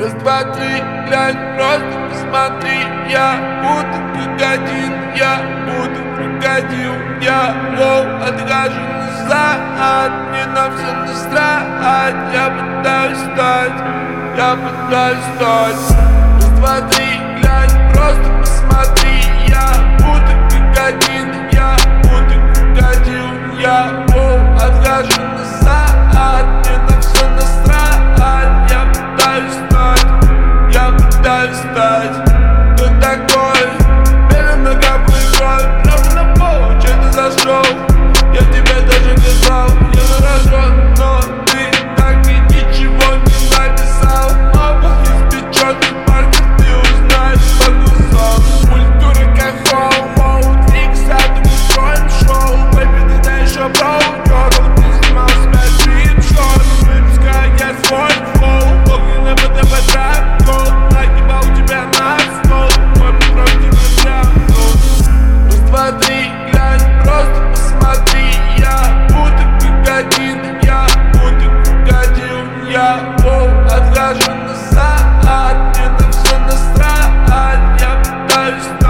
Раз, два, три, глянь, просто посмотри. Я буду как один, я буду крокодил. Я отхожу назад, мне на все насрать. Я пытаюсь стать. Раз, два, три, глянь, просто посмотри. Я буду как один, я буду крокодил. Я отхожу назад, мне на все насрать. Я пытаюсь стать. Кто такой? Медленно капает кровь, прямо на пол, че ты зашел? Я тебя даже не знал, я заражен, но ты так и ничего не написал. Из печёнки парка ты узнаешь по глазам. Культура как хоу, фикс, а ты устроим шоу. Бэйби, ты да еще броу, ты снимал себя клип-шот. Выпускаю я свой флоу, огненно БТБ трап, гол. Нагибал тебя на стол, мой покрой тебе тряпнул. Раз, два, три, глянь, просто посмотри. Я буду как один, я буду крокодил. Я отхожу назад, мне на все насрать. Я пытаюсь